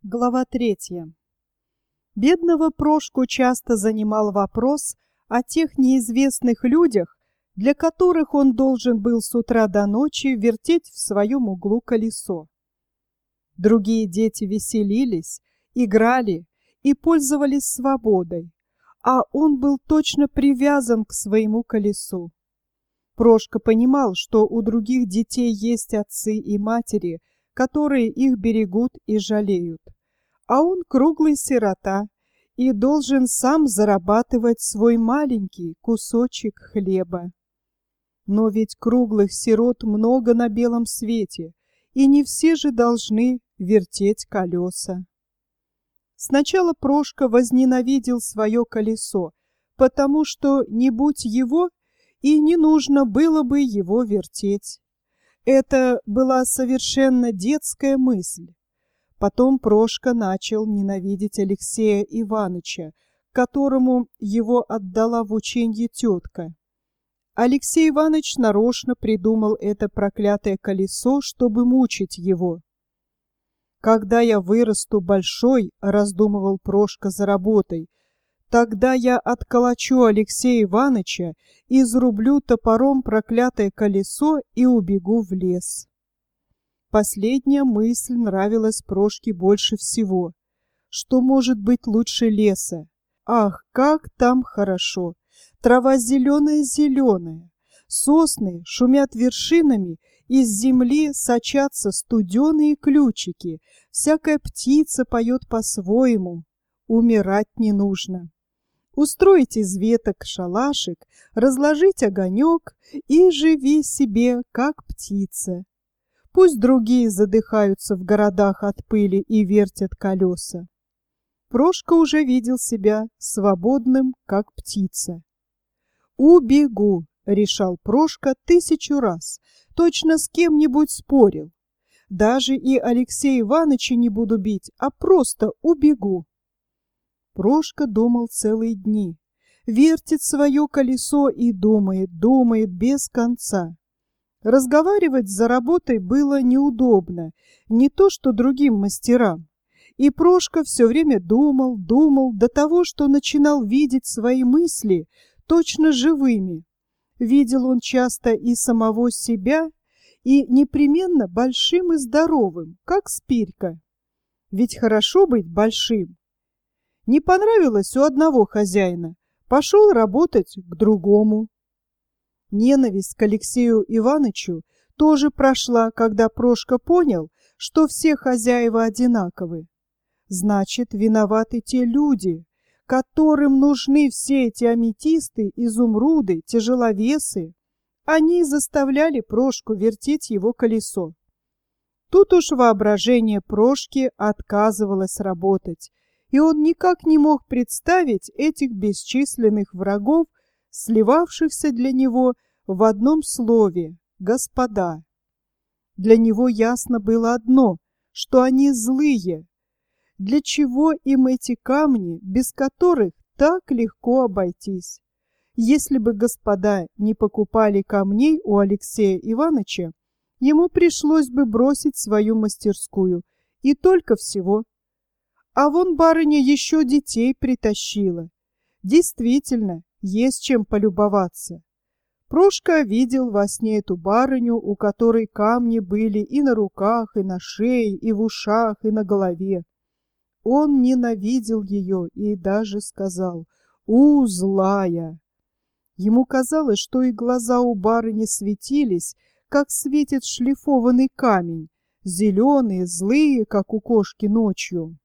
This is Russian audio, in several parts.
Глава 3. Бедного Прошку часто занимал вопрос о тех неизвестных людях, для которых он должен был с утра до ночи вертеть в своем углу колесо. Другие дети веселились, играли и пользовались свободой, а он был точно привязан к своему колесу. Прошка понимал, что у других детей есть отцы и матери, которые их берегут и жалеют. А он круглый сирота и должен сам зарабатывать свой маленький кусочек хлеба. Но ведь круглых сирот много на белом свете, и не все же должны вертеть колеса. Сначала Прошка возненавидел свое колесо, потому что, не будь его, и не нужно было бы его вертеть. Это была совершенно детская мысль. Потом Прошка начал ненавидеть Алексея Иваныча, которому его отдала в ученье тетка. Алексей Иваныч нарочно придумал это проклятое колесо, чтобы мучить его. «Когда я вырасту большой, — раздумывал Прошка за работой, — тогда я отколочу Алексея Иваныча, изрублю топором проклятое колесо и убегу в лес». Последняя мысль нравилась Прошке больше всего. Что может быть лучше леса? Ах, как там хорошо! Трава зеленая-зеленая, сосны шумят вершинами, из земли сочатся студеные ключики, всякая птица поет по-своему. Умирать не нужно. Устроить из веток шалашик, разложить огонек и живи себе, как птица. Пусть другие задыхаются в городах от пыли и вертят колеса. Прошка уже видел себя свободным, как птица. «Убегу», — решал Прошка 1000 раз, точно с кем-нибудь спорил. «Даже и Алексея Иваныча не буду бить, а просто убегу». Прошка думал целые дни, вертит свое колесо и думает без конца. Разговаривать за работой было неудобно, не то что другим мастерам. И Прошка все время думал до того, что начинал видеть свои мысли точно живыми. Видел он часто и самого себя, и непременно большим и здоровым, как Спирька. Ведь хорошо быть большим. Не понравилось у одного хозяина, пошел работать к другому. Ненависть к Алексею Иванычу тоже прошла, когда Прошка понял, что все хозяева одинаковы. Значит, виноваты те люди, которым нужны все эти аметисты, изумруды, тяжеловесы. Они заставляли Прошку вертеть его колесо. Тут уж воображение Прошки отказывалось работать, и он никак не мог представить этих бесчисленных врагов, сливавшихся для него в одном слове «господа». Для него ясно было одно, что они злые. Для чего им эти камни, без которых так легко обойтись? Если бы господа не покупали камней у Алексея Иваныча, ему пришлось бы бросить свою мастерскую, и только всего. А вон барыня еще детей притащила. Действительно, есть чем полюбоваться. Прошка видел во сне эту барыню, у которой камни были и на руках, и на шее, и в ушах, и на голове. Он ненавидел ее и даже сказал: «У, злая!». Ему казалось, что и глаза у барыни светились, как светит шлифованный камень, зеленые, злые, как у кошки ночью.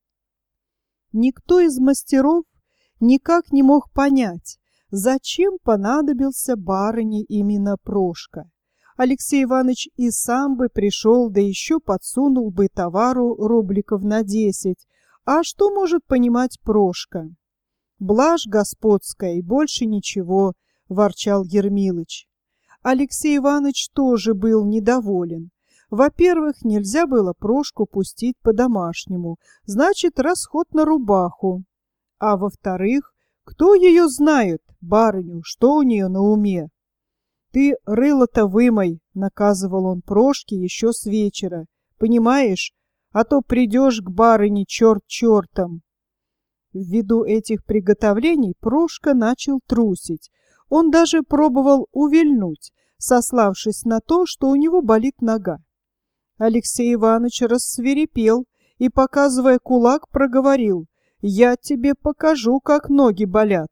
Никто из мастеров никак не мог понять, зачем понадобился барыне именно Прошка. Алексей Иваныч и сам бы пришел, да еще подсунул бы товару рубликов на 10. А что может понимать Прошка? «Блажь господская и больше ничего», — ворчал Ермилыч. Алексей Иваныч тоже был недоволен. Во-первых, нельзя было Прошку пустить по-домашнему, значит, расход на рубаху. А во-вторых, кто ее знает, барыню, что у нее на уме? «Ты рыло-то вымой», — наказывал он Прошке еще с вечера. «Понимаешь, а то придешь к барыне черт чертом». Ввиду этих приготовлений Прошка начал трусить. Он даже пробовал увильнуть, сославшись на то, что у него болит нога. Алексей Иванович рассвирепел и, показывая кулак, проговорил: «Я тебе покажу, как ноги болят».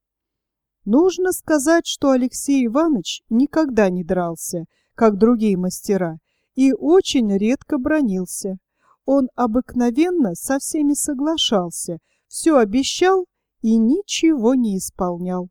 Нужно сказать, что Алексей Иванович никогда не дрался, как другие мастера, и очень редко бранился. Он обыкновенно со всеми соглашался, все обещал и ничего не исполнял.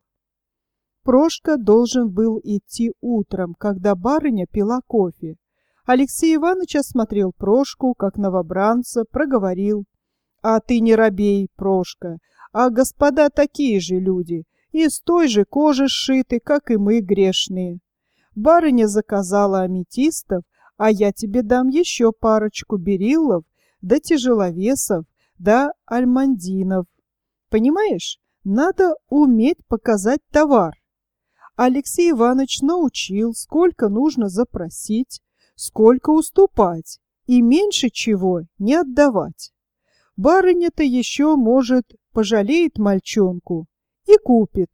Прошка должен был идти утром, когда барыня пила кофе. Алексей Иванович осмотрел Прошку, как новобранца, проговорил: «А ты не робей, Прошка, а господа такие же люди, из той же кожи сшиты, как и мы, грешные. Барыня заказала аметистов, а я тебе дам еще парочку бериллов, да тяжеловесов, да альмандинов. Понимаешь, надо уметь показать товар». Алексей Иванович научил, сколько нужно запросить, сколько уступать и меньше чего не отдавать. Барыня-то еще, может, пожалеет мальчонку и купит.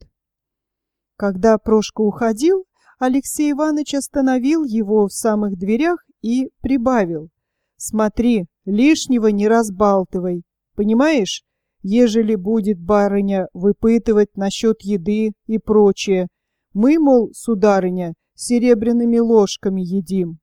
Когда Прошка уходил, Алексей Иванович остановил его в самых дверях и прибавил: «Смотри, лишнего не разбалтывай, понимаешь, ежели будет барыня выпытывать насчет еды и прочее. Мы, мол, сударыня, серебряными ложками едим».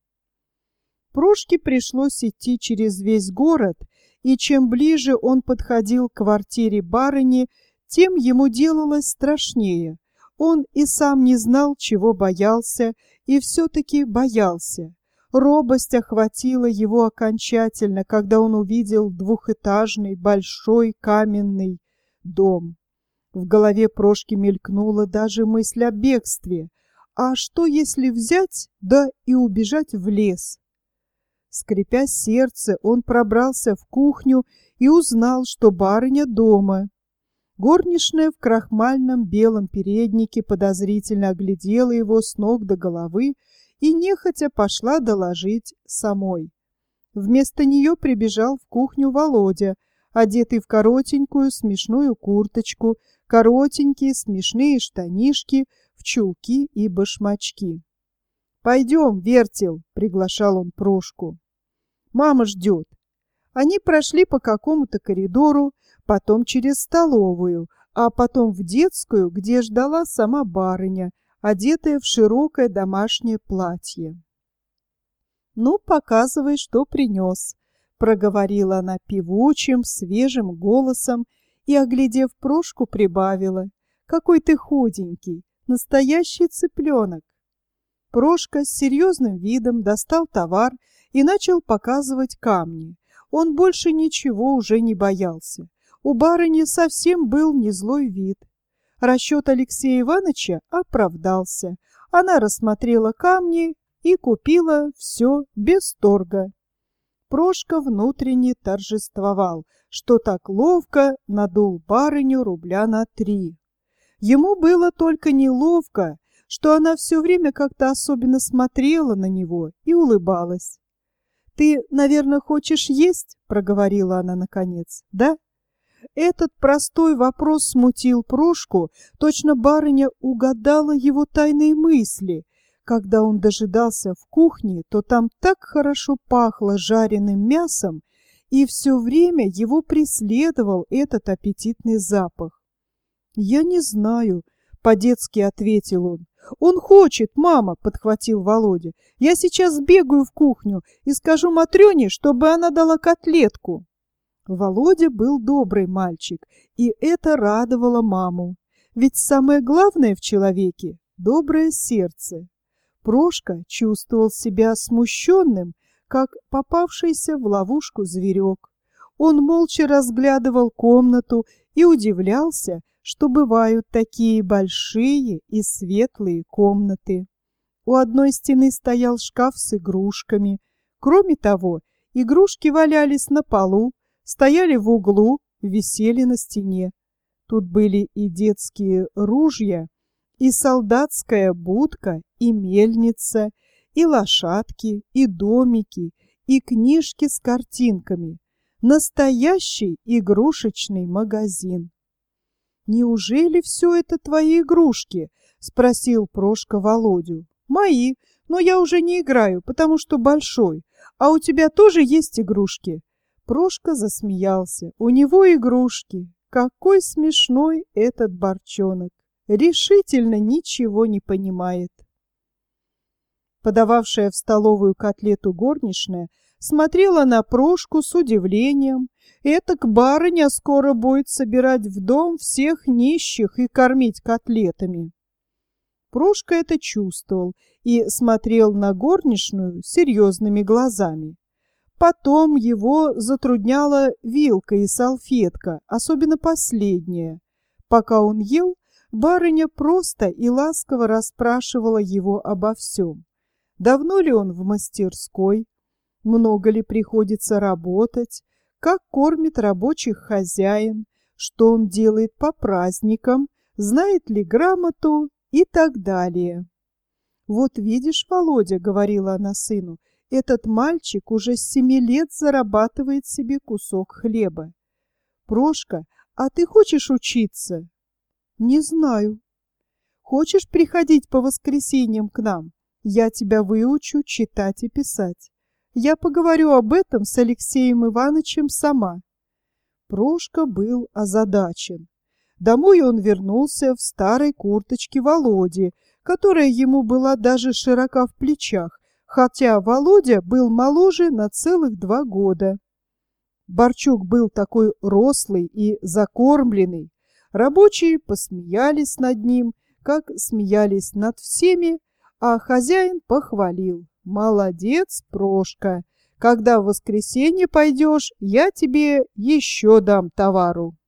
Прошке пришлось идти через весь город, и чем ближе он подходил к квартире барыни, тем ему делалось страшнее. Он и сам не знал, чего боялся, и все-таки боялся. Робость охватила его окончательно, когда он увидел двухэтажный большой каменный дом. В голове Прошки мелькнула даже мысль о бегстве. А что, если взять, да и убежать в лес? Скрипя сердце, он пробрался в кухню и узнал, что барыня дома. Горничная в крахмальном белом переднике подозрительно оглядела его с ног до головы и нехотя пошла доложить самой. Вместо нее прибежал в кухню Володя, одетый в коротенькую смешную курточку, коротенькие смешные штанишки, в чулки и башмачки. «Пойдем, Вертел», — приглашал он Прошку. «Мама ждет». Они прошли по какому-то коридору, потом через столовую, а потом в детскую, где ждала сама барыня, одетая в широкое домашнее платье. «Ну, показывай, что принес», — проговорила она певучим, свежим голосом и, оглядев Прошку, прибавила: «Какой ты худенький, настоящий цыпленок». Прошка с серьезным видом достал товар и начал показывать камни. Он больше ничего уже не боялся. У барыни совсем был не злой вид. Расчет Алексея Ивановича оправдался. Она рассмотрела камни и купила все без торга. Прошка внутренне торжествовал, что так ловко надул барыню рубля на 3. Ему было только неловко, что она все время как-то особенно смотрела на него и улыбалась. «Ты, наверное, хочешь есть?» — проговорила она наконец. «Да?» Этот простой вопрос смутил Прошку, точно барыня угадала его тайные мысли. Когда он дожидался в кухне, то там так хорошо пахло жареным мясом, и все время его преследовал этот аппетитный запах. «Я не знаю», — по-детски ответил он. «Он хочет, мама», — подхватил Володя. «Я сейчас сбегаю в кухню и скажу Матрёне, чтобы она дала котлетку». Володя был добрый мальчик, и это радовало маму. Ведь самое главное в человеке — доброе сердце. Прошка чувствовал себя смущенным, как попавшийся в ловушку зверек. Он молча разглядывал комнату и удивлялся, что бывают такие большие и светлые комнаты. У одной стены стоял шкаф с игрушками. Кроме того, игрушки валялись на полу, стояли в углу, висели на стене. Тут были и детские ружья, и солдатская будка, и мельница, и лошадки, и домики, и книжки с картинками. Настоящий игрушечный магазин. «Неужели все это твои игрушки?» — спросил Прошка Володю. «Мои, но я уже не играю, потому что большой. А у тебя тоже есть игрушки?» Прошка засмеялся. «У него игрушки. Какой смешной этот Борчонок! Решительно ничего не понимает». Подававшая в столовую котлету горничная смотрела на Прошку с удивлением. Этак барыня скоро будет собирать в дом всех нищих и кормить котлетами. Прошка это чувствовал и смотрел на горничную серьезными глазами. Потом его затрудняла вилка и салфетка, особенно последняя. Пока он ел, барыня просто и ласково расспрашивала его обо всем. Давно ли он в мастерской? Много ли приходится работать? Как кормит рабочих хозяин? Что он делает по праздникам? Знает ли грамоту? И так далее. «Вот видишь, Володя, — говорила она сыну, — этот мальчик уже с 7 лет зарабатывает себе кусок хлеба. Прошка, а ты хочешь учиться?» «Не знаю». «Хочешь приходить по воскресеньям к нам? Я тебя выучу читать и писать. Я поговорю об этом с Алексеем Ивановичем сама». Прошка был озадачен. Домой он вернулся в старой курточке Володи, которая ему была даже широка в плечах, хотя Володя был моложе на целых 2 года. Борчук был такой рослый и закормленный. Рабочие посмеялись над ним, как смеялись над всеми, а хозяин похвалил: «Молодец, Прошка! Когда в воскресенье пойдешь, я тебе еще дам товару».